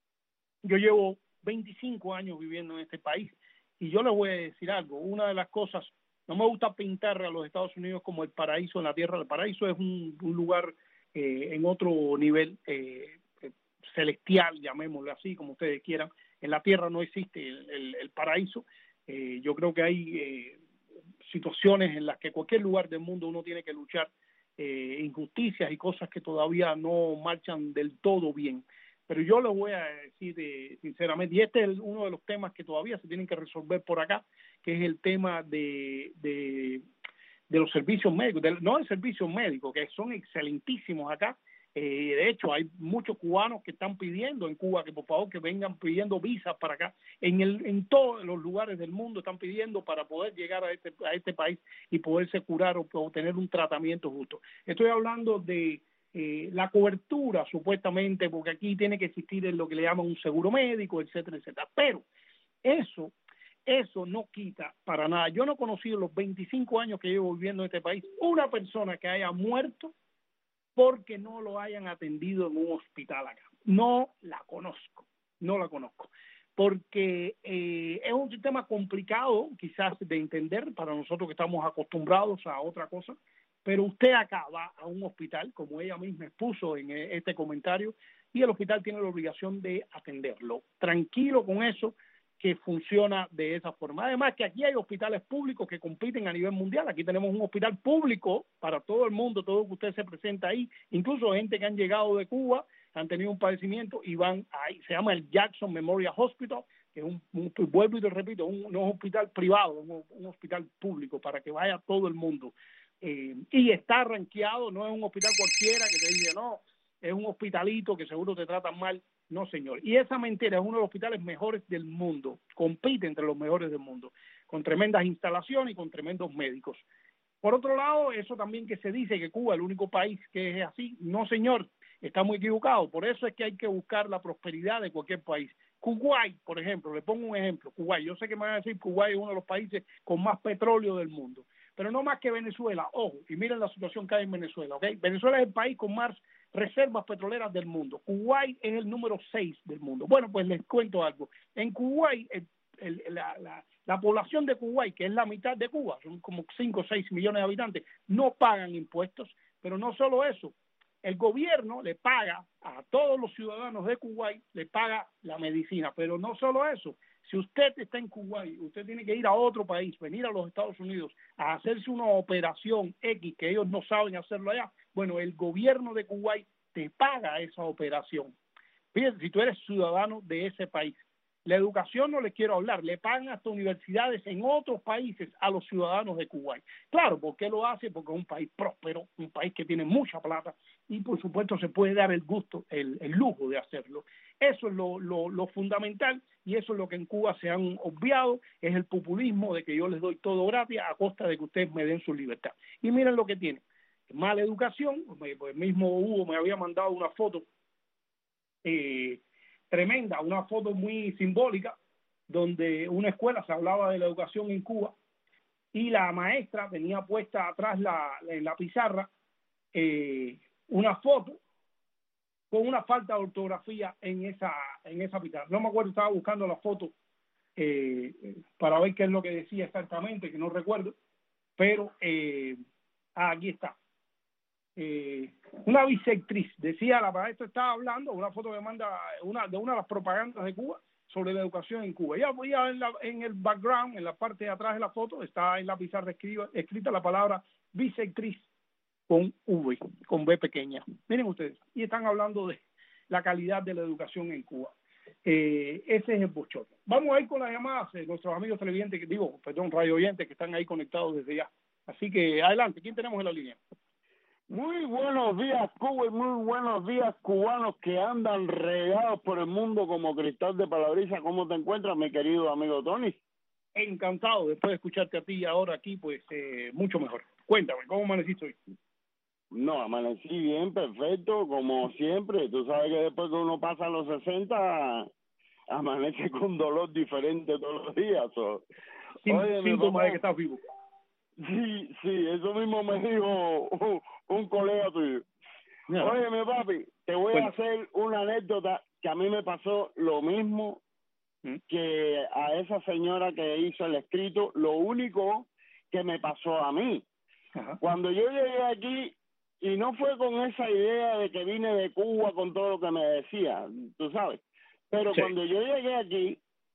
yo llevo veinticinco años viviendo en este país y yo les voy a decir algo, una de las cosas, no me gusta pintar a los Estados Unidos como el paraíso en la tierra, el paraíso es un, un lugar eh, en otro nivel eh, celestial, llamémoslo así, como ustedes quieran. En la tierra no existe el, el, el paraíso. Eh, yo creo que hay eh, situaciones en las que cualquier lugar del mundo uno tiene que luchar eh, injusticias y cosas que todavía no marchan del todo bien. Pero yo les voy a decir eh, sinceramente, y este es uno de los temas que todavía se tienen que resolver por acá, que es el tema de, de, de los servicios médicos, de, no de servicios médicos, que son excelentísimos acá. Eh, de hecho, hay muchos cubanos que están pidiendo en Cuba que por favor que vengan pidiendo visas para acá. En el en todos los lugares del mundo están pidiendo para poder llegar a este a este país y poderse curar o, o tener un tratamiento justo. Estoy hablando de eh, la cobertura, supuestamente, porque aquí tiene que existir en lo que le llaman un seguro médico, etcétera, etcétera. Pero eso, eso no quita para nada. Yo no he conocido en los veinticinco años que llevo viviendo en este país una persona que haya muerto porque no lo hayan atendido en un hospital acá. No la conozco, no la conozco, porque eh, es un sistema complicado quizás de entender para nosotros que estamos acostumbrados a otra cosa, pero usted acá va a un hospital, como ella misma expuso en este comentario, y el hospital tiene la obligación de atenderlo. Tranquilo con eso, que funciona de esa forma. Además que aquí hay hospitales públicos que compiten a nivel mundial. Aquí tenemos un hospital público para todo el mundo, todo lo que usted se presenta ahí, incluso gente que han llegado de Cuba, han tenido un padecimiento y van ahí. Se llama el Jackson Memorial Hospital, que es un, un vuelvo y te repito, un, un hospital privado, un, un hospital público para que vaya todo el mundo. Eh, y está rankeado, no es un hospital cualquiera que te dice, no, es un hospitalito que seguro te tratan mal. No, señor. Y esa mentira es uno de los hospitales mejores del mundo. Compite entre los mejores del mundo, con tremendas instalaciones y con tremendos médicos. Por otro lado, eso también que se dice que Cuba es el único país que es así. No, señor. Está muy equivocado. Por eso es que hay que buscar la prosperidad de cualquier país. Kuwait, por ejemplo, le pongo un ejemplo. Kuwait. Yo sé que me van a decir que Kuwait es uno de los países con más petróleo del mundo. Pero no más que Venezuela. Ojo, y miren la situación que hay en Venezuela, ¿ok? Venezuela es el país con más reservas petroleras del mundo. Kuwait es el número seis del mundo. Bueno, pues les cuento algo. En Kuwait, el, el, la, la, la población de Kuwait, que es la mitad de Cuba, son como cinco o seis millones de habitantes, no pagan impuestos, pero no solo eso. El gobierno le paga a todos los ciudadanos de Kuwait, le paga la medicina, pero no solo eso. Si usted está en Kuwait, usted tiene que ir a otro país, venir a los Estados Unidos a hacerse una operación X que ellos no saben hacerlo allá. Bueno, el gobierno de Kuwait te paga esa operación. Fíjense, si tú eres ciudadano de ese país. La educación no les quiero hablar, le pagan hasta universidades en otros países a los ciudadanos de Kuwait. Claro, ¿por qué lo hace? Porque es un país próspero, un país que tiene mucha plata y por supuesto se puede dar el gusto, el, el lujo de hacerlo. Eso es lo, lo, lo fundamental y eso es lo que en Cuba se han obviado, es el populismo de que yo les doy todo gratis a costa de que ustedes me den su libertad. Y miren lo que tiene, mala educación, el mismo Hugo me había mandado una foto eh, tremenda, una foto muy simbólica, donde una escuela se hablaba de la educación en Cuba y la maestra tenía puesta atrás la, en la pizarra eh, una foto con una falta de ortografía en esa en esa pizarra. No me acuerdo, estaba buscando la foto eh, para ver qué es lo que decía exactamente, que no recuerdo, pero eh, aquí está. eh, una bisectriz, decía la maestra, estaba hablando, una foto que manda una de una de las propagandas de Cuba sobre la educación en Cuba. Ya voy a ver la, en el background, en la parte de atrás de la foto, está en la pizarra escriba, escrita la palabra bisectriz con V, con B pequeña. Miren ustedes, y están hablando de la calidad de la educación en Cuba. Eh, ese es el bochorno. Vamos a ir con las llamadas de nuestros amigos televidentes, que digo, perdón, radio oyentes que están ahí conectados desde ya. Así que adelante, ¿quién tenemos en la línea? Muy buenos días, Cuba, y muy buenos días, cubanos que andan regados por el mundo como cristal de palabriza. ¿Cómo te encuentras, mi querido amigo Tony? Encantado, después de escucharte a ti ahora aquí, pues eh, mucho mejor. Cuéntame, ¿cómo amaneciste hoy? No, amanecí bien, perfecto, como siempre. Tú sabes que después que uno pasa a los sesenta, amanece con dolor diferente todos los días. So. Sin, Oye, síntoma de que estás vivo. Sí, sí, eso mismo me dijo un, un colega tuyo. No. Oye, mi papi, te voy bueno. a hacer una anécdota que a mí me pasó lo mismo ¿Mm? que a esa señora que hizo el escrito, lo único que me pasó a mí. Ajá. Cuando yo llegué aquí, y no fue con esa idea de que vine de Cuba con todo lo que me decía, tú sabes, pero sí. cuando yo llegué aquí,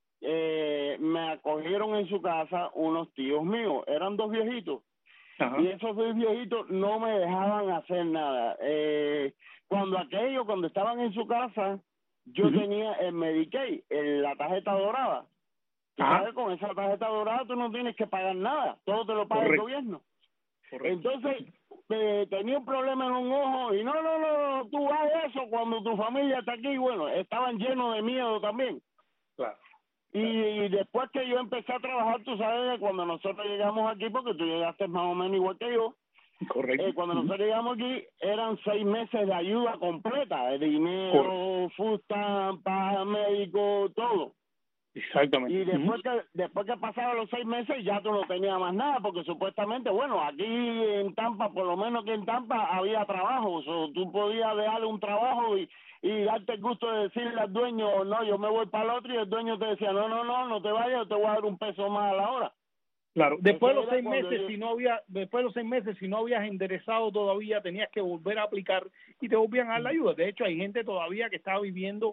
eh, me acogieron en su casa unos tíos míos, eran dos viejitos, Ajá. y esos dos viejitos no me dejaban hacer nada. Eh, cuando aquello, cuando estaban en su casa, yo uh-huh. tenía el Medicaid, el, la tarjeta dorada. Tú sabes, con esa tarjeta dorada tú no tienes que pagar nada, todo te lo paga Correcto. el gobierno. Correcto. Entonces, eh, tenía un problema en un ojo y no, no, no, tú hagas eso cuando tu familia está aquí. Bueno, estaban llenos de miedo también. Claro. Y, y después que yo empecé a trabajar, tú sabes que cuando nosotros llegamos aquí, porque tú llegaste más o menos igual que yo, Correcto. Eh, cuando nosotros llegamos aquí, eran seis meses de ayuda completa, de dinero, food stamp, médico, todo. Exactamente. Y después que después que pasaron los seis meses ya tú no tenías más nada, porque supuestamente, bueno, aquí en Tampa, por lo menos que en Tampa había trabajo, o sea, tú podías dejarle un trabajo y, y darte el gusto de decirle al dueño, no, yo me voy para el otro, y el dueño te decía, no, no, no, no te vayas, yo te voy a dar un peso más a la hora. Claro, después de los seis meses, yo... si no había, después de los seis meses, si no habías enderezado todavía, tenías que volver a aplicar y te volvían a dar la ayuda. De hecho, hay gente todavía que está viviendo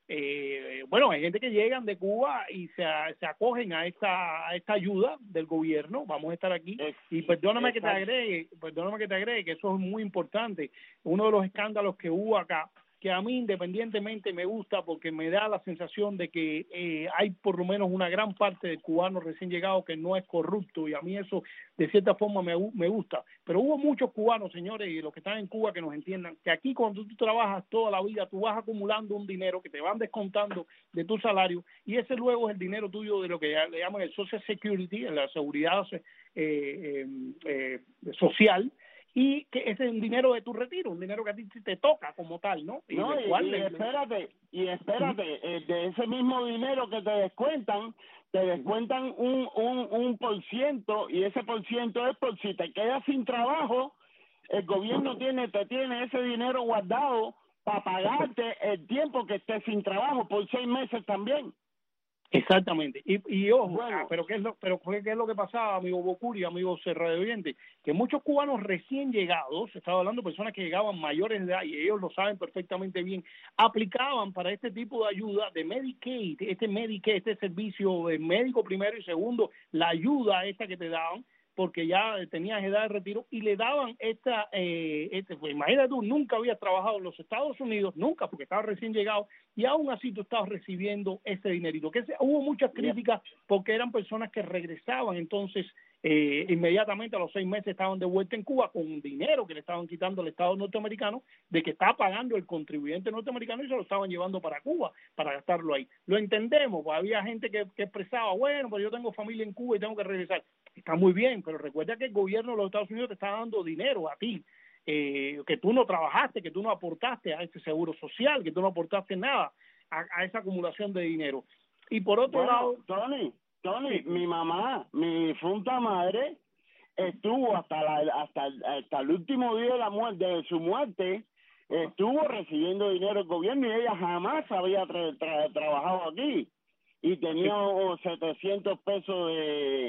Eh, bueno, hay gente que llegan de Cuba y se, se acogen a esta a esta ayuda del gobierno. Vamos a estar aquí y perdóname que te agregue, perdóname que te agregue que eso es muy importante. Uno de los escándalos que hubo acá, que a mí independientemente me gusta porque me da la sensación de que eh, hay por lo menos una gran parte de cubanos recién llegados que no es corrupto, y a mí eso de cierta forma me, me gusta. Pero hubo muchos cubanos, señores, y los que están en Cuba que nos entiendan, que aquí cuando tú trabajas toda la vida, tú vas acumulando un dinero que te van descontando de tu salario, y ese luego es el dinero tuyo de lo que le llaman el Social Security, la seguridad eh, eh, eh, social, y que ese es un dinero de tu retiro, un dinero que a ti te toca como tal, ¿no? Y, no, y, y le... espérate, y espérate, ¿Mm? eh, de ese mismo dinero que te descuentan, te descuentan un, un, un por ciento, y ese por ciento es por si te quedas sin trabajo, el gobierno tiene te tiene ese dinero guardado para pagarte el tiempo que estés sin trabajo, por seis meses también. Exactamente, y, y ojo, bueno. ah, pero qué es lo, pero qué es lo que pasaba, amigo Bocuri, amigo Radio Oyente, que muchos cubanos recién llegados, estaba hablando de personas que llegaban mayores de edad y ellos lo saben perfectamente bien, aplicaban para este tipo de ayuda de Medicaid, este Medicaid, este servicio de médico primero y segundo, la ayuda esta que te daban, porque ya tenías edad de retiro, y le daban esta, eh, este, pues, imagínate tú, nunca habías trabajado en los Estados Unidos, nunca, porque estabas recién llegado, y aún así tú estabas recibiendo ese dinerito, que se, hubo muchas críticas porque eran personas que regresaban, entonces eh, inmediatamente a los seis meses estaban de vuelta en Cuba con dinero que le estaban quitando al Estado norteamericano, de que estaba pagando el contribuyente norteamericano, y se lo estaban llevando para Cuba, para gastarlo ahí. Lo entendemos, pues había gente que, que expresaba, bueno, pues yo tengo familia en Cuba y tengo que regresar. Está muy bien, pero recuerda que el gobierno de los Estados Unidos te está dando dinero a ti, eh, que tú no trabajaste, que tú no aportaste a ese seguro social, que tú no aportaste nada a, a esa acumulación de dinero. Y por otro bueno, lado... Tony, Tony, sí. mi mamá, mi difunta madre, estuvo hasta la, hasta, hasta el último día de la muerte, de su muerte, estuvo recibiendo dinero del gobierno, y ella jamás había tra tra trabajado aquí, y tenía sí. setecientos pesos de...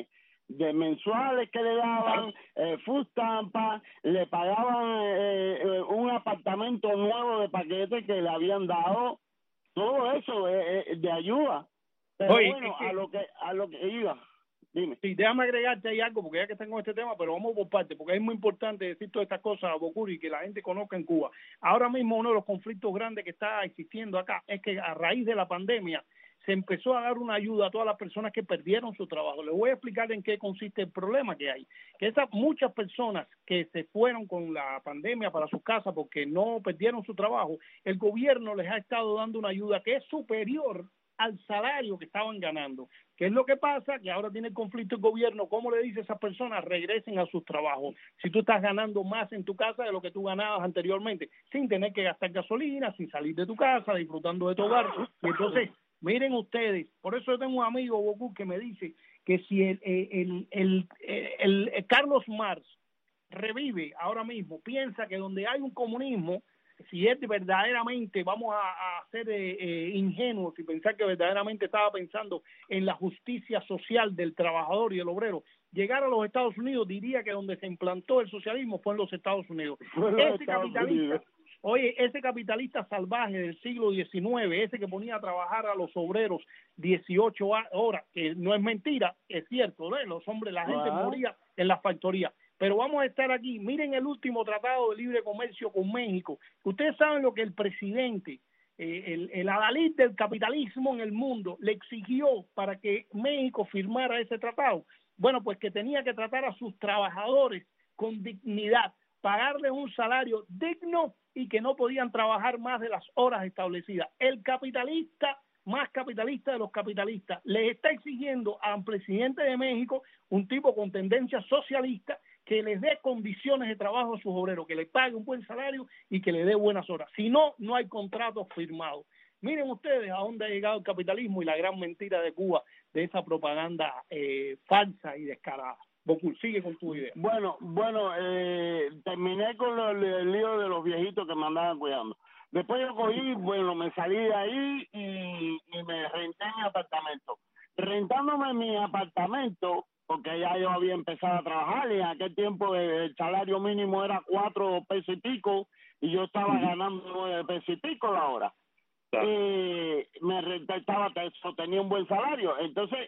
de mensuales que le daban, eh, food stampa, le pagaban eh, eh, un apartamento nuevo de paquete que le habían dado, todo eso eh, eh, de ayuda. Pero Oye, bueno, es que, a lo que a lo que iba, dime. Sí, déjame agregarte ahí algo, porque ya que tengo este tema, pero vamos por parte, porque es muy importante decir todas estas cosas, Bocuri, que la gente conozca en Cuba. Ahora mismo uno de los conflictos grandes que está existiendo acá es que a raíz de la pandemia se empezó a dar una ayuda a todas las personas que perdieron su trabajo. Les voy a explicar en qué consiste el problema que hay. Que esas muchas personas que se fueron con la pandemia para sus casas porque no perdieron su trabajo, el gobierno les ha estado dando una ayuda que es superior al salario que estaban ganando. ¿Qué es lo que pasa? Que ahora tiene el conflicto el gobierno. ¿Cómo le dice a esas personas? Regresen a sus trabajos. Si tú estás ganando más en tu casa de lo que tú ganabas anteriormente, sin tener que gastar gasolina, sin salir de tu casa, disfrutando de tu hogar. Y entonces, miren ustedes, por eso yo tengo un amigo, Bocu, que me dice que si el, el, el, el, el, el Carlos Marx revive ahora mismo, piensa que donde hay un comunismo, si es verdaderamente, vamos a, a ser eh, eh, ingenuos y pensar que verdaderamente estaba pensando en la justicia social del trabajador y del obrero, llegar a los Estados Unidos, diría que donde se implantó el socialismo fue en los Estados Unidos. Ese capitalista, oye, ese capitalista salvaje del siglo diecinueve, ese que ponía a trabajar a los obreros dieciocho horas, que no es mentira, es cierto, ¿no? Los hombres, la gente Wow. moría en las factorías. Pero vamos a estar aquí. Miren el último tratado de libre comercio con México. Ustedes saben lo que el presidente, eh, el, el adalid del capitalismo en el mundo, le exigió para que México firmara ese tratado. Bueno, pues que tenía que tratar a sus trabajadores con dignidad, pagarles un salario digno y que no podían trabajar más de las horas establecidas. El capitalista más capitalista de los capitalistas le está exigiendo al presidente de México, un tipo con tendencia socialista, que les dé condiciones de trabajo a sus obreros, que les pague un buen salario y que le dé buenas horas. Si no, no hay contratos firmados. Miren ustedes a dónde ha llegado el capitalismo y la gran mentira de Cuba de esa propaganda eh, falsa y descarada. Bocul, sigue con tu idea. Bueno, bueno, eh, terminé con lo, el lío de los viejitos que me andaban cuidando. Después yo cogí, bueno, me salí de ahí y, y me renté mi apartamento. Rentándome mi apartamento, porque ya yo había empezado a trabajar y en aquel tiempo el salario mínimo era cuatro pesos y pico y yo estaba ganando nueve pesos y pico la hora. Claro. Y me estaba, tenía un buen salario. Entonces,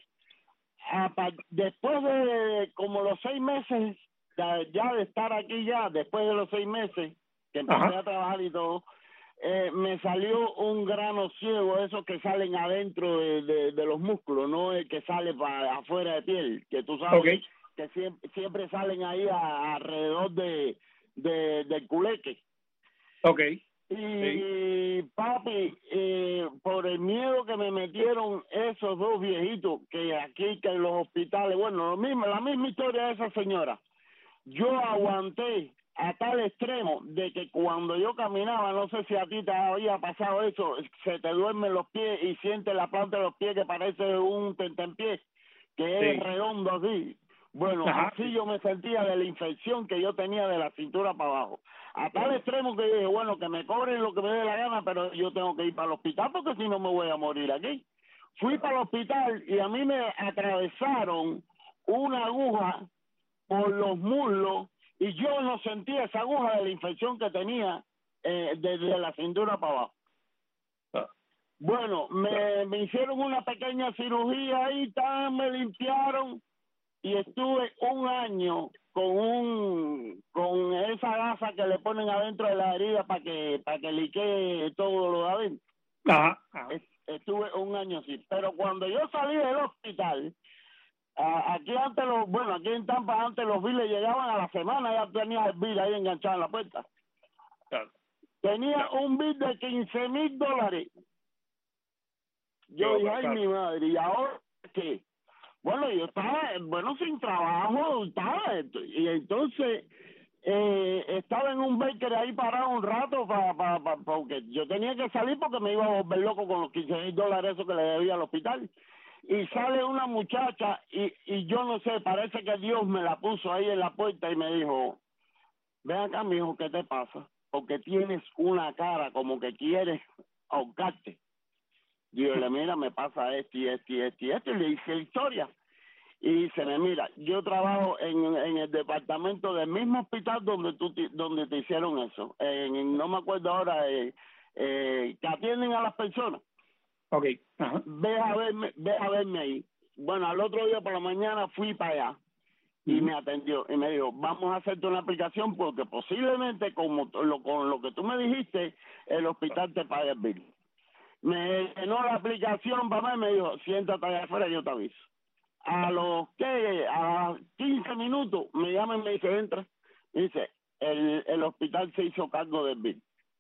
después de como los seis meses ya de estar aquí ya, después de los seis meses que empecé Ajá. a trabajar y todo, Eh, me salió un grano ciego, esos que salen adentro de, de, de los músculos, no el que sale para afuera de piel, que tú sabes okay. que siempre, siempre salen ahí a, a alrededor de, de del culeque. Okay. Y sí. papi, eh, por el miedo que me metieron esos dos viejitos que aquí, que en los hospitales, bueno, lo mismo, la misma historia de esa señora. Yo aguanté a tal extremo de que cuando yo caminaba, no sé si a ti te había pasado eso, se te duermen los pies y sientes la planta de los pies que parece un tentempié, que sí. es redondo así. Bueno, Ajá. así yo me sentía de la infección que yo tenía de la cintura para abajo. A tal sí. extremo que dije, bueno, que me cobren lo que me dé la gana, pero yo tengo que ir para el hospital porque si no me voy a morir aquí. Fui para el hospital y a mí me atravesaron una aguja por los muslos y yo no sentía esa aguja de la infección que tenía eh, desde la cintura para abajo. Ah. Bueno, me, me hicieron una pequeña cirugía ahí, tan, me limpiaron y estuve un año con un con esa gasa que le ponen adentro de la herida para que para que liquee todo lo de adentro. Ajá, ajá. Estuve un año así, pero cuando yo salí del hospital, Uh, aquí antes los, bueno, aquí en Tampa antes los biles llegaban a la semana, ya tenía el bill ahí enganchado en la puerta. Claro. Tenía claro. un bill de quince mil dólares. Yo dije, ay, mi madre, ¿y ahora qué? Bueno, yo estaba, bueno, sin trabajo, estaba, y entonces eh, estaba en un baker ahí parado un rato, para pa, pa, porque yo tenía que salir porque me iba a volver loco con los quince mil dólares eso que le debía al hospital. Y sale una muchacha y, y yo no sé, parece que Dios me la puso ahí en la puerta y me dijo, ven acá, mijo, ¿qué te pasa? Porque tienes una cara como que quieres ahogarte. Yo le mira, me pasa esto y esto y esto y esto, y le hice la historia. y dice, mira, yo trabajo en, en el departamento del mismo hospital donde tú te, donde te hicieron eso, en, en, no me acuerdo ahora, eh, eh, que atienden a las personas. Okay. Ajá. Ve a verme, ve a verme ahí. Bueno, al otro día por la mañana fui para allá y uh-huh. me atendió y me dijo, vamos a hacerte una aplicación porque posiblemente como lo, con lo que tú me dijiste, el hospital te paga el bill. Me llenó la aplicación, papá, y me dijo, siéntate allá afuera y yo te aviso. A los que a quince minutos me llama y me dice, entra. Me dice, el, el hospital se hizo cargo del bill.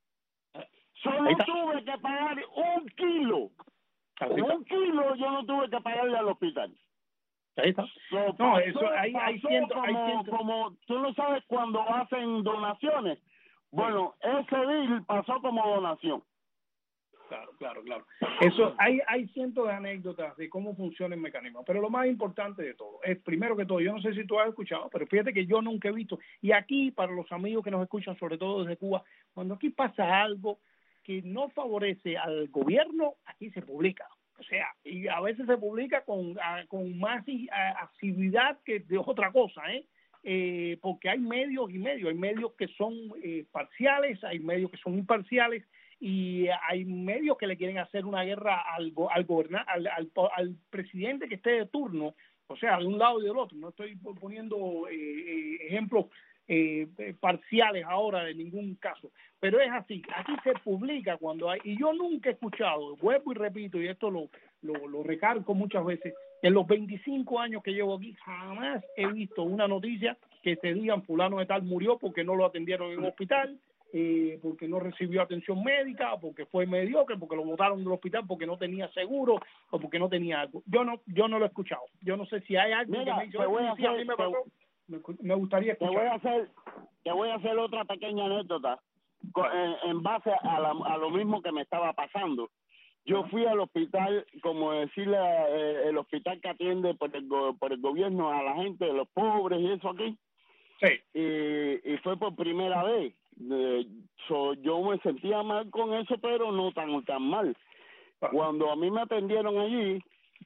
Solo tuve que pagar un kilo. Un kilo yo no tuve que pagarle al hospital. Ahí está. So, no, pasó, eso hay, hay ciento, como, hay ciento. como tú no sabes cuando hacen donaciones. Bueno, sí. Ese bill pasó como donación. Claro, claro, claro. Eso hay hay cientos de anécdotas de cómo funciona el mecanismo, pero lo más importante de todo es, primero que todo, yo no sé si tú has escuchado, pero fíjate que yo nunca he visto, y aquí para los amigos que nos escuchan, sobre todo desde Cuba, cuando aquí pasa algo que no favorece al gobierno, aquí se publica. O sea, y a veces se publica con, a, con más asiduidad que de otra cosa, ¿eh? Eh, porque hay medios y medios, hay medios que son eh, parciales, hay medios que son imparciales, y hay medios que le quieren hacer una guerra al al gobernar al, al, al presidente que esté de turno, o sea, de un lado y del otro. No estoy poniendo eh, eh, ejemplos eh, parciales ahora de ningún caso, pero es así. Aquí se publica cuando hay, y yo nunca he escuchado, vuelvo y repito, y esto lo, lo, lo recargo muchas veces, en los veinticinco años que llevo aquí, jamás he visto una noticia que se digan fulano de tal murió porque no lo atendieron en un hospital, Eh, porque no recibió atención médica, o porque fue mediocre, porque lo botaron del hospital porque no tenía seguro, o porque no tenía algo. Yo no yo no lo he escuchado. Yo no sé si hay algo Mira, que me dicho, te voy a hacer, a mí me pasó, te, me, me gustaría escuchar. Te voy a hacer, te voy a hacer otra pequeña anécdota en, en base a, la, a lo mismo que me estaba pasando. Yo fui al hospital, como decirle, eh, el hospital que atiende por el, por el gobierno a la gente, los pobres y eso aquí. Sí. Y, y fue por primera vez. Eh, so, yo me sentía mal con eso, pero no tan tan mal. Cuando a mí me atendieron allí,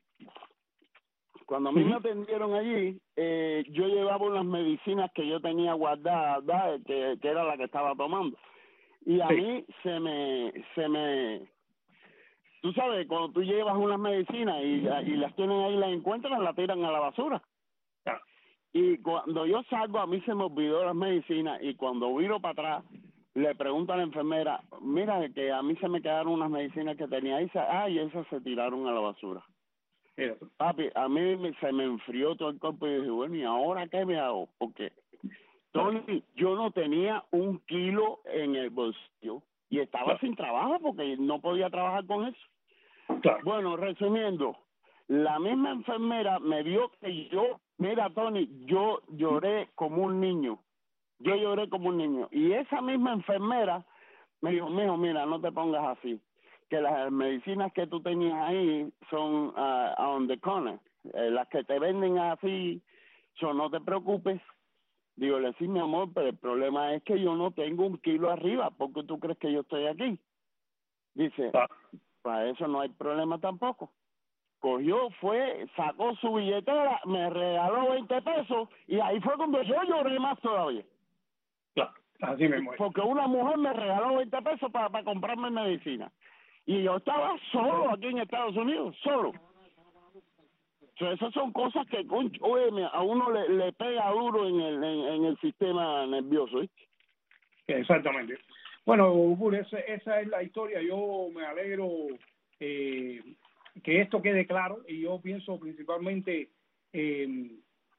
cuando a mí uh-huh. me atendieron allí, eh, yo llevaba unas medicinas que yo tenía guardadas, que, que era la que estaba tomando. Y a sí. mí se me, se me, tú sabes, cuando tú llevas unas medicinas y, y las tienen ahí, las encuentran, las tiran a la basura. Ah. Y cuando yo salgo, a mí se me olvidó las medicinas, y cuando viro para atrás, le pregunto a la enfermera, mira, que a mí se me quedaron unas medicinas que tenía ahí, ah, y esas se tiraron a la basura. Yeah. Papi, a mí me, se me enfrió todo el cuerpo y dije, bueno, ¿y ahora qué me hago? Porque, Tony, yo no tenía un kilo en el bolsillo y estaba claro. sin trabajo porque no podía trabajar con eso. Claro. Bueno, resumiendo, la misma enfermera me vio que yo, mira, Tony, yo lloré como un niño. Yo lloré como un niño. Y esa misma enfermera me dijo, mijo, mira, no te pongas así, que las medicinas que tú tenías ahí son uh, on the corner, eh, las que te venden así, so, no te preocupes. Digo, le sí, mi amor, pero el problema es que yo no tengo un kilo arriba, ¿por qué tú crees que yo estoy aquí? Dice, ah. para eso no hay problema tampoco. Cogió, fue, sacó su billetera, me regaló veinte pesos, y ahí fue cuando yo lloré más todavía. Claro, así me muero. Porque una mujer me regaló veinte pesos para, para comprarme medicina. Y yo estaba solo aquí en Estados Unidos, solo. O sea, esas son cosas que, oye, a uno le, le pega duro en el, en, en el sistema nervioso, ¿eh? Exactamente. Bueno, Gur, esa, esa es la historia. Yo me alegro eh, que esto quede claro, y yo pienso principalmente eh,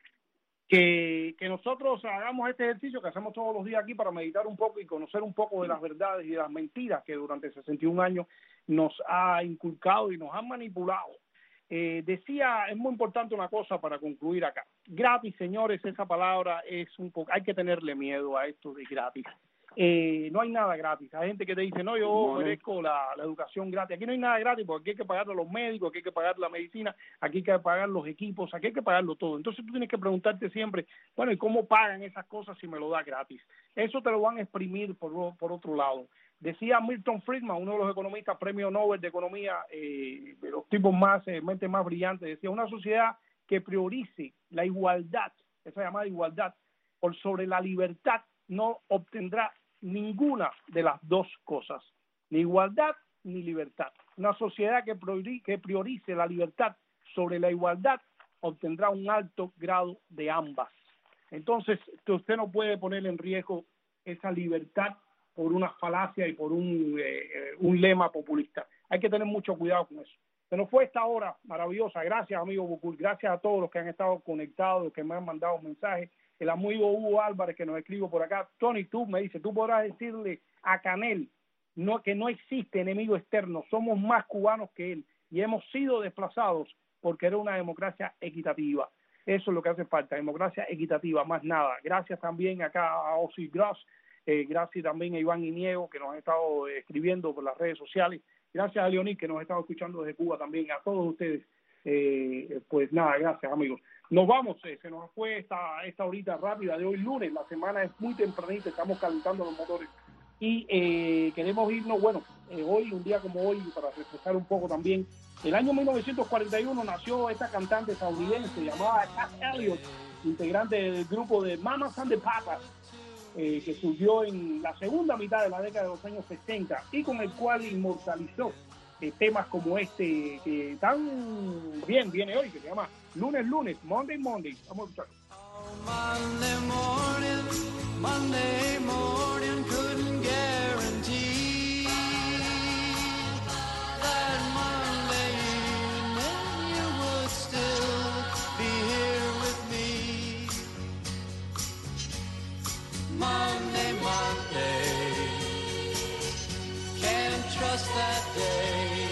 que, que nosotros hagamos este ejercicio que hacemos todos los días aquí para meditar un poco y conocer un poco de las verdades y de las mentiras que durante sesenta y un años nos ha inculcado y nos han manipulado. Eh, decía, es muy importante una cosa para concluir acá. Gratis, señores, esa palabra es un poco, hay que tenerle miedo a esto de gratis. Eh, no hay nada gratis. Hay gente que te dice, no, yo merezco la, la educación gratis. Aquí no hay nada gratis porque aquí hay que pagarle a los médicos, aquí hay que pagar la medicina, aquí hay que pagar los equipos, aquí hay que pagarlo todo. Entonces tú tienes que preguntarte siempre, bueno, ¿y cómo pagan esas cosas si me lo da gratis? Eso te lo van a exprimir por, por otro lado. Decía Milton Friedman, uno de los economistas, premio Nobel de Economía, eh, de los tipos más, eh, mentes más brillantes, decía, una sociedad que priorice la igualdad, esa llamada igualdad, por sobre la libertad, no obtendrá ninguna de las dos cosas, ni igualdad ni libertad. Una sociedad que priorice, que priorice la libertad sobre la igualdad obtendrá un alto grado de ambas. Entonces, usted no puede poner en riesgo esa libertad por una falacia y por un, eh, un lema populista. Hay que tener mucho cuidado con eso. Se nos fue esta hora maravillosa. Gracias, amigo Bucur. Gracias a todos los que han estado conectados, los que me han mandado mensajes. El amigo Hugo Álvarez que nos escribe por acá. Tony, tú me dice, tú podrás decirle a Canel no, que no existe enemigo externo. Somos más cubanos que él y hemos sido desplazados porque era una democracia equitativa. Eso es lo que hace falta, democracia equitativa, más nada. Gracias también acá a Ozzy Gross, eh, gracias también a Iván Iniego, que nos ha estado eh, escribiendo por las redes sociales. Gracias a Leonid, que nos ha estado escuchando desde Cuba también. A todos ustedes, eh, pues nada, gracias, amigos. Nos vamos, eh, se nos fue esta, esta horita rápida de hoy lunes. La semana es muy tempranita, estamos calentando los motores. Y eh, queremos irnos, bueno, eh, hoy, un día como hoy, para refrescar un poco también. El año mil novecientos cuarenta y uno nació esta cantante estadounidense llamada Cat Elliott, integrante del grupo de Mamas and the Papas, eh, que surgió en la segunda mitad de la década de los años sesenta y con el cual inmortalizó eh, temas como este, que tan bien viene hoy, que se llama Lunes, Lunes, Monday, Monday. Vamos a escucharlo. Monday morning, Monday morning, couldn't guarantee that Monday evening you would still be here with me. Monday, Monday, can't trust that day.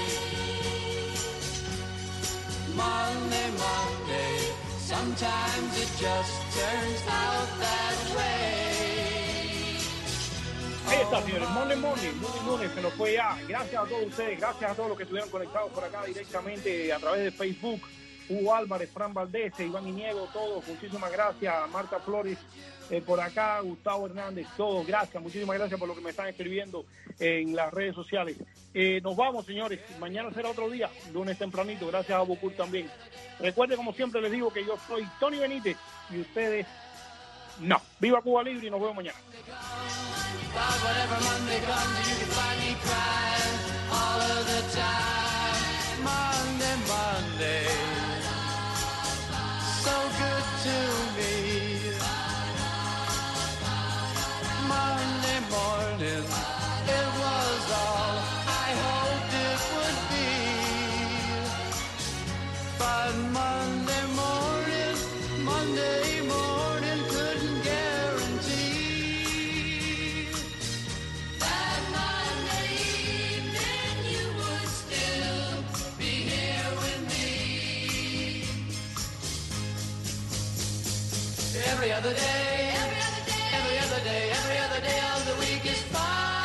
Monday, Monday, sometimes it just turns out that way. Ahí está, señores. Monday, Monday, lunes, lunes, se nos fue ya. Gracias a todos ustedes, gracias a todos los que estuvieron conectados por acá directamente a través de Facebook. Hugo Álvarez, Fran Valdés, Iván Iniego, todos. Muchísimas gracias. Marta Flores, eh, por acá, Gustavo Hernández, todos. Gracias, muchísimas gracias por lo que me están escribiendo en las redes sociales. Eh, nos vamos, señores. Mañana será otro día, lunes tempranito. Gracias a Bocur también. Recuerden, como siempre les digo, que yo soy Tony Benítez y ustedes no. Viva Cuba Libre y nos vemos mañana. Monday, Monday, so good to me. Monday morning, it was all I hoped it would be. But Monday morning, Monday morning, couldn't guarantee that Monday evening you would still be here with me. Every other day, every other day, every other day, every other day of the week is fine,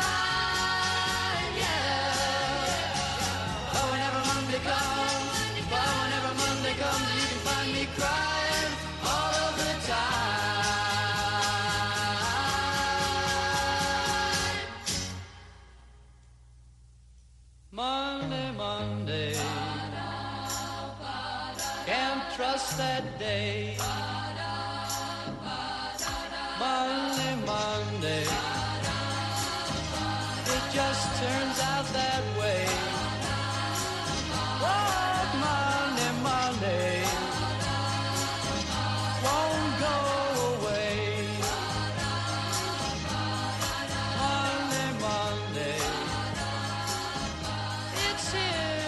yeah. But whenever Monday comes, but whenever Monday comes, you can find me crying all of the time. Monday, Monday, can't trust that day. Monday, Monday, it just turns out